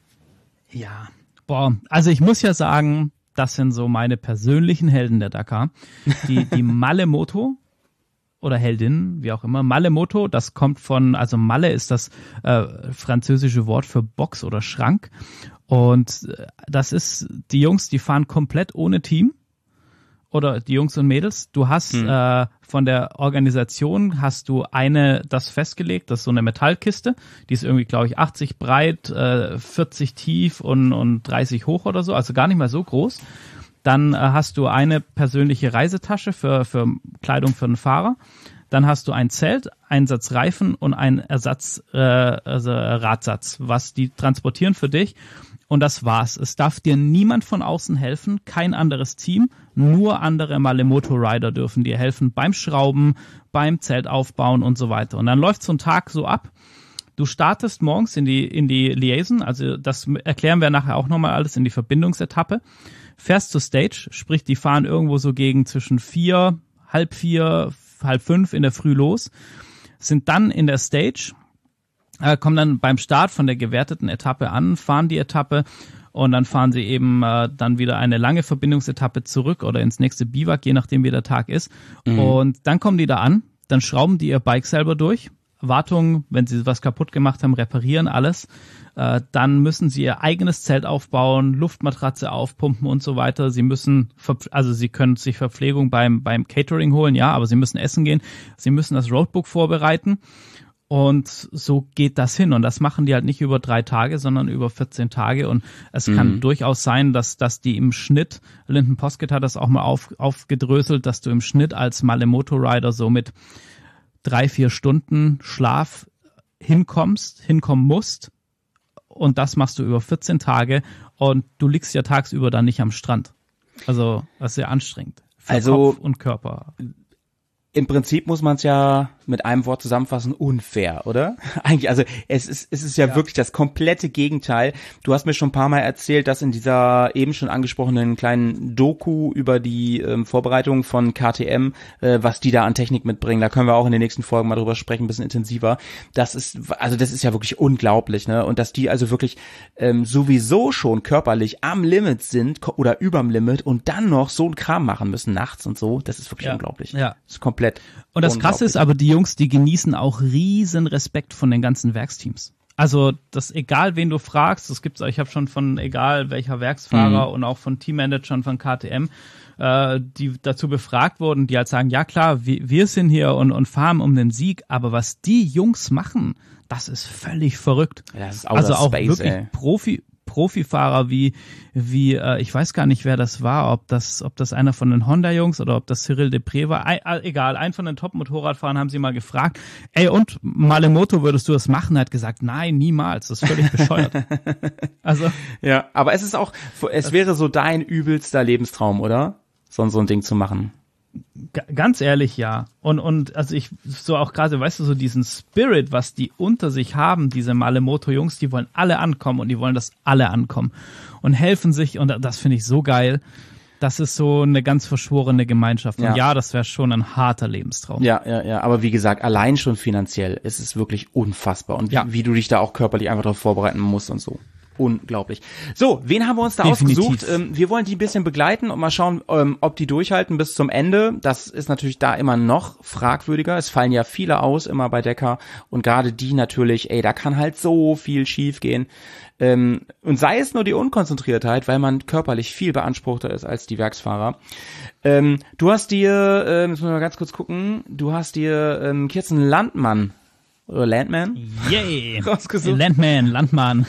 Ja, boah, also ich muss ja sagen, das sind so meine persönlichen Helden der Dakar. Die, die Malle Moto oder Heldin, wie auch immer. Malle Moto, das kommt von, also Malle ist das äh, französische Wort für Box oder Schrank. Und äh, das ist, die Jungs, die fahren komplett ohne Team. Oder die Jungs und Mädels, du hast hm. äh, von der Organisation hast du eine, das festgelegt, das ist so eine Metallkiste, die ist irgendwie, glaube ich, achtzig breit, äh, vierzig tief und, und dreißig hoch oder so, also gar nicht mal so groß. Dann äh, hast du eine persönliche Reisetasche für, für Kleidung für den Fahrer. Dann hast du ein Zelt, einen Satz Reifen und einen Ersatz, äh, also Radsatz, was die transportieren für dich. Und das war's. Es darf dir niemand von außen helfen, kein anderes Team, nur andere Malle Moto Rider dürfen dir helfen beim Schrauben, beim Zelt aufbauen und so weiter. Und dann läuft so ein Tag so ab. Du startest morgens in die, in die Liaison, also das erklären wir nachher auch nochmal alles in die Verbindungsetappe. Fährst zur Stage, sprich, die fahren irgendwo so gegen zwischen vier, halb vier, halb fünf in der Früh los, sind dann in der Stage, äh, kommen dann beim Start von der gewerteten Etappe an, fahren die Etappe und dann fahren sie eben äh, dann wieder eine lange Verbindungsetappe zurück oder ins nächste Biwak, je nachdem wie der Tag ist. Mhm. Und dann kommen die da an, dann schrauben die ihr Bike selber durch, Wartung, wenn sie was kaputt gemacht haben, reparieren alles. Äh, dann müssen sie ihr eigenes Zelt aufbauen, Luftmatratze aufpumpen und so weiter. Sie müssen, also sie können sich Verpflegung beim beim Catering holen, ja, aber sie müssen essen gehen. Sie müssen das Roadbook vorbereiten. Und so geht das hin. Und das machen die halt nicht über drei Tage, sondern über vierzehn Tage. Und es mhm. kann durchaus sein, dass, dass die im Schnitt, Lyndon Poskett hat das auch mal auf, aufgedröselt, dass du im Schnitt als Malle Moto Rider so mit drei, vier Stunden Schlaf hinkommst, hinkommen musst. Und das machst du über vierzehn Tage. Und du liegst ja tagsüber dann nicht am Strand. Also, das ist sehr anstrengend. Für also, Kopf und Körper. Im Prinzip muss man es ja mit einem Wort zusammenfassen, unfair, oder? Eigentlich, also es ist, es ist ja, ja wirklich das komplette Gegenteil. Du hast mir schon ein paar Mal erzählt, dass in dieser eben schon angesprochenen kleinen Doku über die ähm, Vorbereitung von K T M, äh, was die da an Technik mitbringen, da können wir auch in den nächsten Folgen mal drüber sprechen, ein bisschen intensiver. Das ist, also das ist ja wirklich unglaublich, ne? Und dass die also wirklich ähm, sowieso schon körperlich am Limit sind oder überm Limit und dann noch so einen Kram machen müssen nachts und so, das ist wirklich ja. unglaublich. Ja. Das ist komplett. Und das Krasse ist aber, die Jungs, die genießen auch riesen Respekt von den ganzen Werksteams. Also das, egal wen du fragst, das gibt's, ich habe schon von egal welcher Werksfahrer mhm. und auch von Teammanagern von K T M, äh, die dazu befragt wurden, die halt sagen, ja klar, wir, wir sind hier und, und fahren um den Sieg, aber was die Jungs machen, das ist völlig verrückt. Ja, das ist also auch Space, wirklich ey. Profi. Profifahrer wie, wie äh, ich weiß gar nicht, wer das war, ob das ob das einer von den Honda-Jungs oder ob das Cyril Depré war, ein, äh, egal, einen von den Top-Motorradfahrern haben sie mal gefragt, ey und Malle Moto, würdest du das machen? Er hat gesagt, nein, niemals, das ist völlig bescheuert. Also ja, aber es ist auch, es wäre so dein übelster Lebenstraum, oder? So, so ein Ding zu machen. G- ganz ehrlich, ja. Und, und also ich, so auch gerade, weißt du, so diesen Spirit, was die unter sich haben, diese Malemoto-Jungs, die wollen alle ankommen und die wollen, dass alle ankommen und helfen sich und das finde ich so geil. Das ist so eine ganz verschworene Gemeinschaft. Und Ja, ja, das wäre schon ein harter Lebenstraum. Ja, ja, ja, aber wie gesagt, allein schon finanziell ist es wirklich unfassbar und Ja. wie, wie du dich da auch körperlich einfach darauf vorbereiten musst und so. Unglaublich. So, wen haben wir uns da Definitiv. ausgesucht? Ähm, wir wollen die ein bisschen begleiten und mal schauen, ähm, ob die durchhalten bis zum Ende. Das ist natürlich da immer noch fragwürdiger. Es fallen ja viele aus, immer bei Decker. Und gerade die natürlich, ey, da kann halt so viel schief gehen. Ähm, und sei es nur die Unkonzentriertheit, weil man körperlich viel beanspruchter ist als die Werksfahrer. Ähm, du hast dir, ähm, jetzt müssen wir mal ganz kurz gucken, du hast dir ähm, Kirsten Landmann oder Landman Yay! rausgesucht. Landman, Landmann.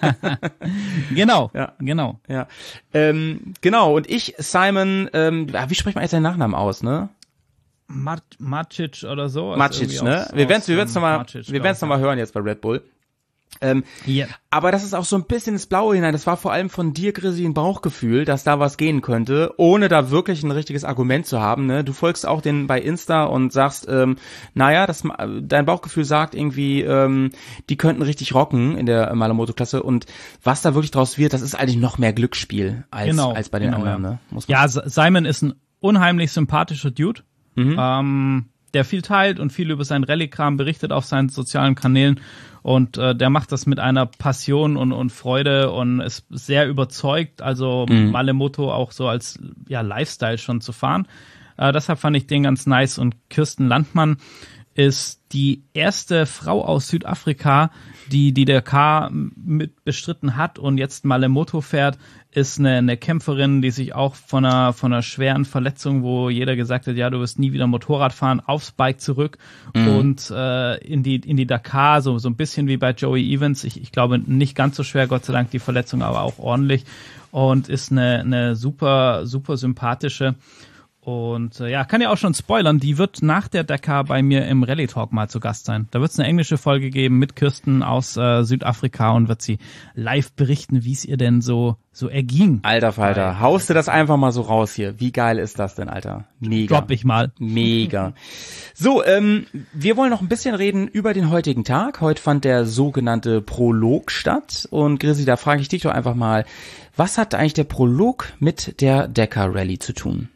Genau, Ja. genau. Ja, ähm, genau. Und ich, Simon, ähm, ah, wie spricht man jetzt seinen Nachnamen aus, ne? Mat- Macic oder so. Also Macic, irgendwie ne? aus- Wir werden es aus, wir werden's ähm, nochmal, Macic, wir werden's glaub noch ich, mal hören jetzt bei Red Bull. Ähm, ja. aber das ist auch so ein bisschen ins Blaue hinein. Das war vor allem von dir, Chrissy, ein Bauchgefühl, dass da was gehen könnte, ohne da wirklich ein richtiges Argument zu haben. Ne? Du folgst auch den bei Insta und sagst, ähm, naja, das, dein Bauchgefühl sagt irgendwie, ähm, die könnten richtig rocken in der Malamoto-Klasse. Und was da wirklich draus wird, das ist eigentlich noch mehr Glücksspiel als, Genau, als bei den genau, anderen. ja. Ne? Muss man Ja, S- Simon ist ein unheimlich sympathischer Dude, Mhm. ähm, der viel teilt und viel über seinen Rallye-Kram berichtet auf seinen sozialen Kanälen. Und äh, der macht das mit einer Passion und, und Freude und ist sehr überzeugt, also Mhm. Malemoto auch so als ja, Lifestyle schon zu fahren. Äh, deshalb fand ich den ganz nice. Und Kirsten Landmann ist die erste Frau aus Südafrika, die die Dakar mit bestritten hat und jetzt Malemoto fährt, ist eine, eine Kämpferin, die sich auch von einer, von einer schweren Verletzung, wo jeder gesagt hat, ja, du wirst nie wieder Motorrad fahren, aufs Bike zurück Mhm. und äh, in die in die Dakar, so so ein bisschen wie bei Joey Evans. Ich, ich glaube, nicht ganz so schwer, Gott sei Dank, die Verletzung, aber auch ordentlich und ist eine, eine super, super sympathische. Und äh, ja, kann ja auch schon spoilern, die wird nach der Dakar bei mir im Rallye Talk mal zu Gast sein. Da wird es eine englische Folge geben mit Kirsten aus äh, Südafrika und wird sie live berichten, wie es ihr denn so so erging. Alter Falter, haust du das einfach mal so raus hier. Wie geil ist das denn, Alter? Mega. Drop ich mal. Mega. So, ähm, wir wollen noch ein bisschen reden über den heutigen Tag. Heute fand der sogenannte Prolog statt. Und Chrissy, da frage ich dich doch einfach mal, was hat eigentlich der Prolog mit der Dakar Rallye zu tun?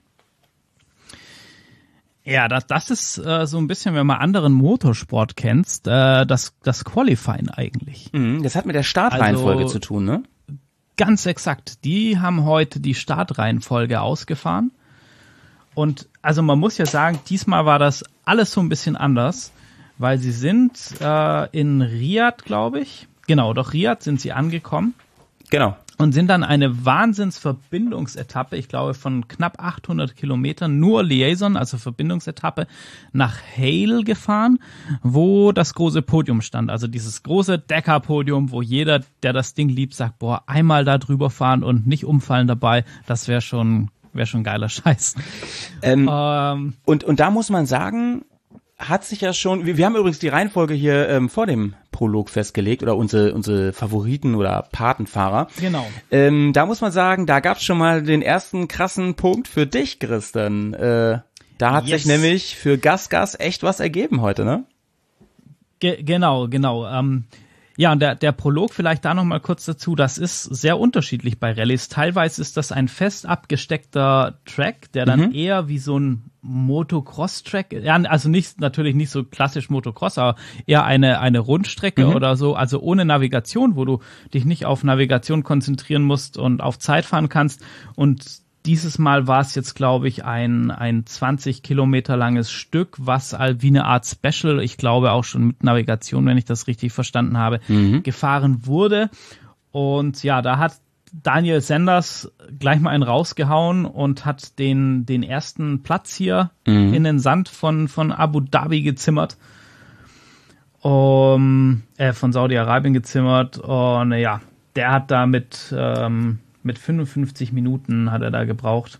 Ja, das, das ist äh, so ein bisschen, wenn man anderen Motorsport kennst, äh, das, das Qualifying eigentlich. Mhm, das hat mit der Startreihenfolge Also- zu tun, ne? Ganz exakt. Die haben heute die Startreihenfolge ausgefahren. Und also man muss ja sagen, diesmal war das alles so ein bisschen anders, weil sie sind äh, in Riyadh, glaube ich. Genau, doch Riyadh sind sie angekommen Genau. und sind dann eine Wahnsinnsverbindungsetappe, ich glaube von knapp achthundert Kilometern, nur Liaison, also Verbindungsetappe, nach Hale gefahren, wo das große Podium stand. Also dieses große Dakar-Podium, wo jeder, der das Ding liebt, sagt, boah, einmal da drüber fahren und nicht umfallen dabei, das wäre schon, wäre schon geiler Scheiß. Ähm, Ähm, und, und da muss man sagen, hat sich ja schon, wir, wir haben übrigens die Reihenfolge hier ähm, vor dem Prolog festgelegt oder unsere, unsere Favoriten oder Patenfahrer. genau. Ähm, da muss man sagen, da gab's schon mal den ersten krassen Punkt für dich, Christian. Äh, da hat Yes. sich nämlich für Gas Gas echt was ergeben heute, ne? Ge genau, genau. Ähm, ja, und der, der Prolog vielleicht da noch mal kurz dazu, das ist sehr unterschiedlich bei Rallyes. Teilweise ist das ein fest abgesteckter Track, der dann Mhm. eher wie so ein Motocross-Track, ja, also nicht, natürlich nicht so klassisch Motocross, aber eher eine, eine Rundstrecke Mhm. oder so, also ohne Navigation, wo du dich nicht auf Navigation konzentrieren musst und auf Zeit fahren kannst. Und dieses Mal war es jetzt, glaube ich, ein, ein zwanzig Kilometer langes Stück, was all wie eine Art Special, ich glaube auch schon mit Navigation, wenn ich das richtig verstanden habe, Mhm. gefahren wurde. Und ja, da hat Daniel Sanders gleich mal einen rausgehauen und hat den, den ersten Platz hier Mhm. in den Sand von, von Abu Dhabi gezimmert. Um, äh, von Saudi-Arabien gezimmert. Und ja, der hat da mit, ähm, mit fünfundfünfzig Minuten hat er da gebraucht.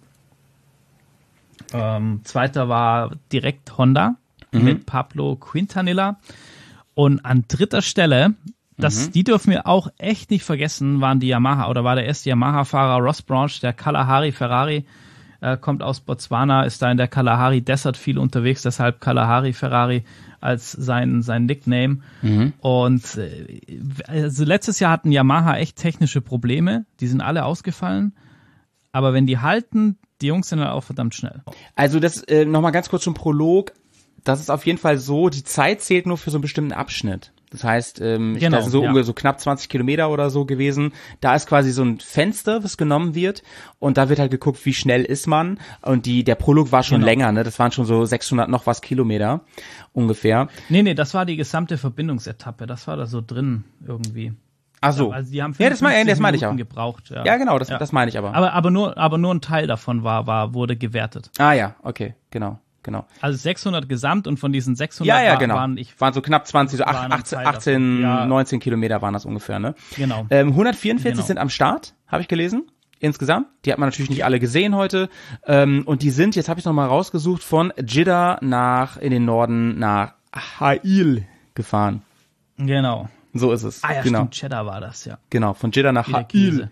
Ähm, zweiter war direkt Honda Mhm. mit Pablo Quintanilla. Und an dritter Stelle, das, Mhm. die dürfen wir auch echt nicht vergessen, waren die Yamaha oder war der erste Yamaha-Fahrer Ross Branch, der Kalahari Ferrari äh, kommt aus Botswana, ist da in der Kalahari Desert viel unterwegs, deshalb Kalahari Ferrari als sein, sein Nickname. Mhm. Und äh, also letztes Jahr hatten Yamaha echt technische Probleme, die sind alle ausgefallen. Aber wenn die halten, die Jungs sind dann auch verdammt schnell. Also das äh, nochmal ganz kurz zum Prolog. Das ist auf jeden Fall so, die Zeit zählt nur für so einen bestimmten Abschnitt. Das heißt, ähm, genau, das sind so, ja. so knapp zwanzig Kilometer oder so gewesen. Da ist quasi so ein Fenster, was genommen wird. Und da wird halt geguckt, wie schnell ist man. Und die der Prolog war schon genau. länger, ne? Das waren schon so sechshundert noch was Kilometer ungefähr. Nee, nee, das war die gesamte Verbindungsetappe. Das war da so drin irgendwie. Ach so. Also die haben ja, das meine das mein ich auch. gebraucht. Ja, ja genau, das, ja. das meine ich aber. aber. Aber nur, aber nur ein Teil davon war, war, wurde gewertet. Ah ja, okay, genau. Genau. Also sechshundert gesamt und von diesen sechshundert ja, ja, war, genau. waren ich waren so knapp zwanzig, so achtzehn, achtzehn ja. neunzehn Kilometer waren das ungefähr, ne? Genau. Ähm, hundertvierundvierzig genau. sind am Start, habe ich gelesen, insgesamt. Die hat man natürlich nicht alle gesehen heute. Ähm, und die sind, jetzt habe ich noch mal rausgesucht, von Jeddah nach in den Norden nach Ha'il gefahren. Genau. So ist es. Ah ja, genau. stimmt, Cheddar war das, ja. Genau, von Jeddah nach Ha'il.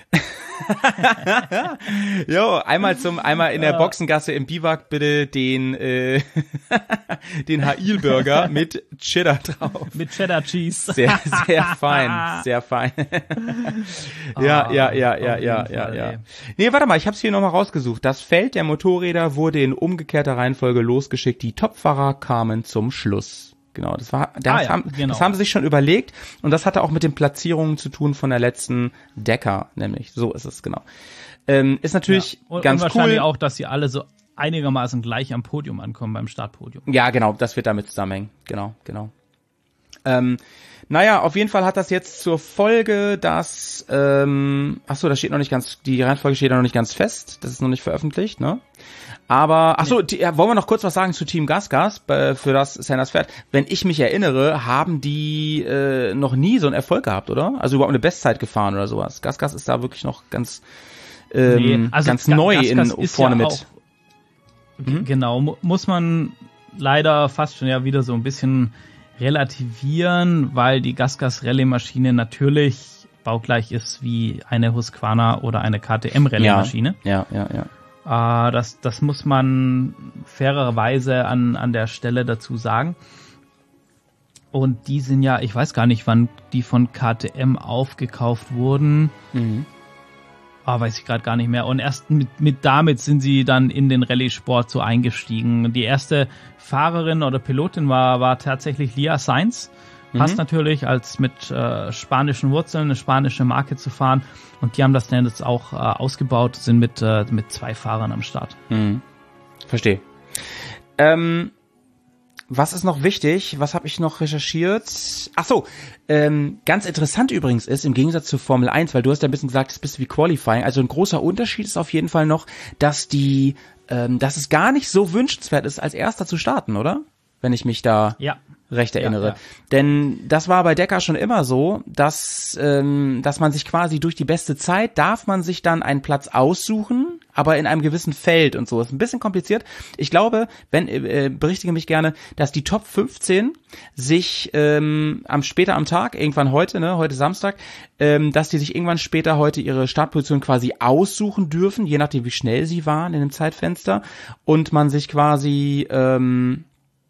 Jo, einmal zum, einmal in der Boxengasse im Biwak bitte den, äh, den Ha'il-Burger mit Cheddar drauf. Mit Cheddar Cheese. Sehr, sehr fein, sehr fein. ja, oh, ja, ja, ja, ja, Fall, ja, ja. ey. Nee, warte mal, ich hab's hier nochmal rausgesucht. Das Feld der Motorräder wurde in umgekehrter Reihenfolge losgeschickt. Die Topfahrer kamen zum Schluss. Genau, das war, das, ah, ja, haben, genau. das haben sie sich schon überlegt und das hatte auch mit den Platzierungen zu tun von der letzten Dekar, nämlich. So ist es, genau. Ähm, ist natürlich ja. und, ganz und wahrscheinlich cool. auch, dass sie alle so einigermaßen gleich am Podium ankommen, beim Startpodium. Ja, genau, das wird damit zusammenhängen. Genau, genau. Ähm, naja, auf jeden Fall hat das jetzt zur Folge, dass, ähm, ach so, das steht noch nicht ganz, die Reihenfolge steht noch nicht ganz fest, das ist noch nicht veröffentlicht, ne? Aber, ach so, die, ja, wollen wir noch kurz was sagen zu Team GasGas, äh, für das Sanders fährt? Wenn ich mich erinnere, haben die äh, noch nie so einen Erfolg gehabt, oder? Also überhaupt eine Bestzeit gefahren oder sowas. GasGas ist da wirklich noch ganz, ähm, Nee, also ganz Ga- neu GasGas in, ist vorne ja mit. auch- G- Genau, mu- muss man leider fast schon ja wieder so ein bisschen relativieren, weil die GasGas-Rallye-Maschine natürlich baugleich ist wie eine Husqvarna oder eine K T M-Rallye-Maschine. Ja, ja, ja. Äh, das, das muss man fairerweise an, an der Stelle dazu sagen. Und die sind ja, ich weiß gar nicht, wann die von K T M aufgekauft wurden. Mhm. Ah, weiß ich gerade gar nicht mehr. Und erst mit, mit damit sind sie dann in den Rallye-Sport so eingestiegen. Die erste Fahrerin oder Pilotin war, war tatsächlich Lia Sainz. Passt Mhm. natürlich, als mit äh, spanischen Wurzeln eine spanische Marke zu fahren. Und die haben das dann jetzt auch äh, ausgebaut, sind mit, äh, mit zwei Fahrern am Start. Mhm. Verstehe. Ähm, was ist noch wichtig? Was habe ich noch recherchiert? Ach so, ähm, ganz interessant übrigens ist, im Gegensatz zur Formel eins, weil du hast ja ein bisschen gesagt, es bist wie Qualifying, also ein großer Unterschied ist auf jeden Fall noch, dass die, ähm, dass es gar nicht so wünschenswert ist, als Erster zu starten, oder? Wenn ich mich da Ja. recht erinnere. Ja, ja. Denn das war bei Dekar schon immer so, dass ähm, dass man sich quasi durch die beste Zeit, darf man sich dann einen Platz aussuchen, aber in einem gewissen Feld und so. Das ist ein bisschen kompliziert. Ich glaube, wenn äh, berichtige mich gerne, dass die Top fünfzehn sich ähm, am später am Tag, irgendwann heute, ne, heute Samstag, ähm, dass die sich irgendwann später heute ihre Startposition quasi aussuchen dürfen, je nachdem wie schnell sie waren in dem Zeitfenster und man sich quasi ähm,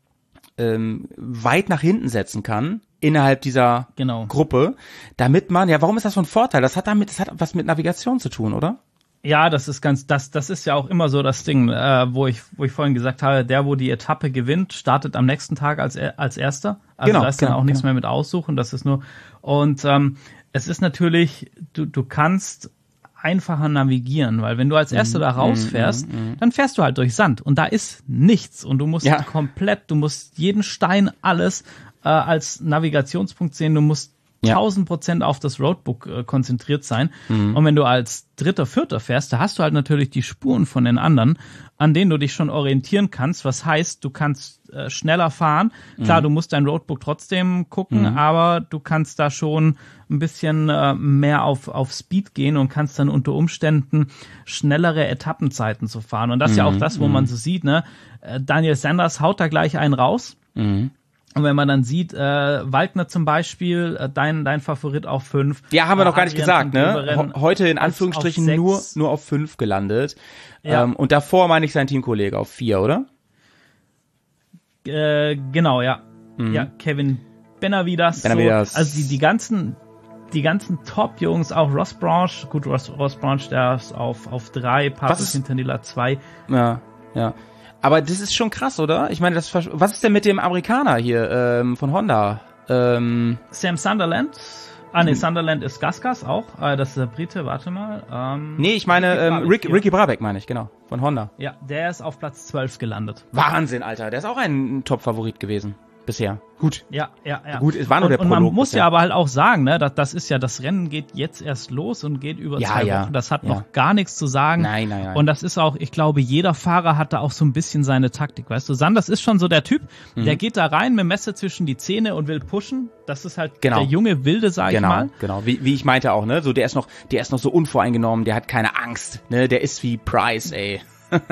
ähm, weit nach hinten setzen kann innerhalb dieser Genau. Gruppe, damit man, ja, warum ist das von Vorteil? Das hat damit, das hat was mit Navigation zu tun, oder? Ja, das ist ganz, das, das ist ja auch immer so das Ding, äh, wo ich, wo ich vorhin gesagt habe, der, wo die Etappe gewinnt, startet am nächsten Tag als, als Erster. Also Genau, da ist dann genau, auch nichts genau. mehr mit aussuchen, das ist nur, und, ähm, es ist natürlich, du, du kannst einfacher navigieren, weil wenn du als Erster Mhm, da rausfährst, dann fährst du halt durch Sand und da ist nichts und du musst Ja. komplett, du musst jeden Stein, alles äh, als Navigationspunkt sehen, du musst Ja. tausend Prozent auf das Roadbook äh, konzentriert sein. Und wenn du als Dritter, Vierter fährst, da hast du halt natürlich die Spuren von den anderen, an denen du dich schon orientieren kannst. Was heißt, du kannst äh, schneller fahren. Klar, du musst dein Roadbook trotzdem gucken, aber du kannst da schon ein bisschen äh, mehr auf, auf Speed gehen und kannst dann unter Umständen schnellere Etappenzeiten zu fahren. Und das ist ja auch das, wo man so sieht, ne? Äh, Daniel Sanders haut da gleich einen raus. Mhm. Und wenn man dann sieht, äh, Waldner zum Beispiel, äh, dein dein Favorit auf fünf. Ja, haben wir noch gar nicht Adrian gesagt, von ne? Beveren Ho- Heute in auf- Anführungsstrichen auf nur sechs. nur auf fünf gelandet. Ja. Ähm, und davor meine ich sein Teamkollege auf vier, oder? Äh, genau, ja. Mhm. Ja, Kevin Benavides. Benavides. So, also die, die ganzen, die ganzen Top-Jungs, auch Ross Branch, gut, Ross, Ross Branch, der ist auf, auf drei, Was Passes ist- Hinternieler zwei. Ja, ja. Aber das ist schon krass, oder? Ich meine, das versch- was ist denn mit dem Amerikaner hier ähm, von Honda? Ähm, Sam Sunderland. Ah, nee, Sunderland ist Gasgas auch. Äh, das ist der Brite, warte mal. Ähm, nee, ich meine Ricky ähm, Brabeck Rick, hier. Ricky Brabeck meine ich, genau, von Honda. Ja, der ist auf Platz zwölf gelandet. Wahnsinn, Alter. Der ist auch ein Top-Favorit gewesen bisher. Gut. Ja, ja, ja. Gut, es war nur und, der und man Prolog muss bisher. ja aber halt auch sagen, ne, das, das ist ja, das Rennen geht jetzt erst los und geht über Ja, zwei ja, Wochen. Das hat ja. noch gar nichts zu sagen. Nein, nein, nein. Und das ist auch, ich glaube, jeder Fahrer hat da auch so ein bisschen seine Taktik, weißt du. Sanders ist schon so der Typ, Mhm. der geht da rein mit dem Messer zwischen die Zähne und will pushen. Das ist halt Genau. der junge Wilde, sag ich Genau, mal. genau. Wie, wie ich meinte auch, ne? So, der ist noch, der ist noch so unvoreingenommen, der hat keine Angst, ne? Der ist wie Price, ey.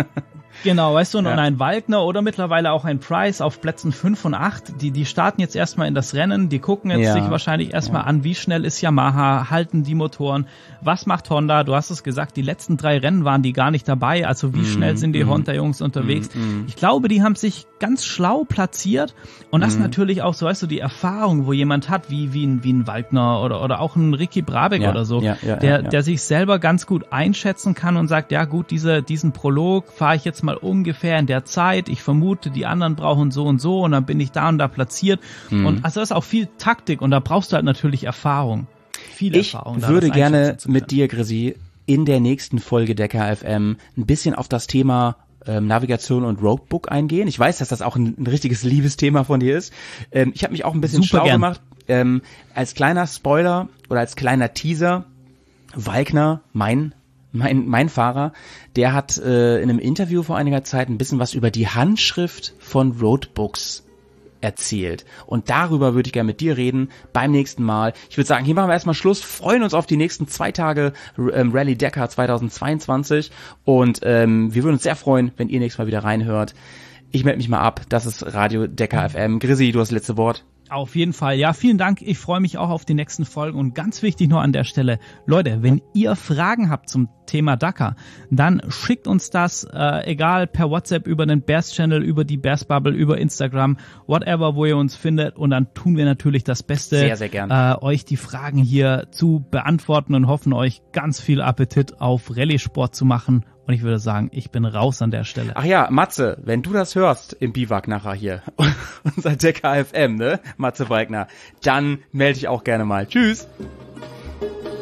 Genau, weißt du, und Ja. ein Waldner oder mittlerweile auch ein Price auf Plätzen fünf und acht, die, die starten jetzt erstmal in das Rennen, die gucken jetzt Ja. sich wahrscheinlich erstmal an, wie schnell ist Yamaha, halten die Motoren, was macht Honda, du hast es gesagt, die letzten drei Rennen waren die gar nicht dabei, also wie schnell sind die Honda-Jungs unterwegs. Ich glaube, die haben sich ganz schlau platziert und das natürlich auch so, weißt du, die Erfahrung, wo jemand hat, wie, wie ein, wie ein Waldner oder, oder auch ein Ricky Brabeck Ja, oder so, ja, ja, der, ja, ja. der sich selber ganz gut einschätzen kann und sagt, ja gut, diese, diesen Prolog fahre ich jetzt mal ungefähr in der Zeit. Ich vermute, die anderen brauchen so und so und dann bin ich da und da platziert. Mhm. Und also das ist auch viel Taktik und da brauchst du halt natürlich Erfahrung. Viel Ich Erfahrung. da würde das gerne einschätzen zu mit können. dir, Grisi, in der nächsten Folge der K F M ein bisschen auf das Thema ähm, Navigation und Roadbook eingehen. Ich weiß, dass das auch ein, ein richtiges Liebesthema von dir ist. Ähm, ich habe mich auch ein bisschen Super schlau gern. gemacht. Ähm, als kleiner Spoiler oder als kleiner Teaser, Walkner, mein Mein, mein Fahrer, der hat äh, in einem Interview vor einiger Zeit ein bisschen was über die Handschrift von Roadbooks erzählt. Und darüber würde ich gerne mit dir reden beim nächsten Mal. Ich würde sagen, hier machen wir erstmal Schluss, freuen uns auf die nächsten zwei Tage ähm, Rallye Dakar zweitausendzweiundzwanzig und ähm, wir würden uns sehr freuen, wenn ihr nächstes Mal wieder reinhört. Ich melde mich mal ab, das ist Radio Dakar F M. Grisi, du hast das letzte Wort. Auf jeden Fall. Ja, vielen Dank. Ich freue mich auch auf die nächsten Folgen. Und ganz wichtig nur an der Stelle, Leute, wenn ihr Fragen habt zum Thema Dakar, dann schickt uns das, äh, egal per WhatsApp, über den Bears Channel, über die Bears Bubble, über Instagram, whatever, wo ihr uns findet. Und dann tun wir natürlich das Beste, Sehr, sehr gern. Äh, euch die Fragen hier zu beantworten und hoffen euch ganz viel Appetit auf Rallye-Sport zu machen. Und ich würde sagen, ich bin raus an der Stelle. Ach ja, Matze, wenn du das hörst im Biwak nachher hier, unser Dakar F M, ne, Matze Walkner, dann melde dich auch gerne mal. Tschüss!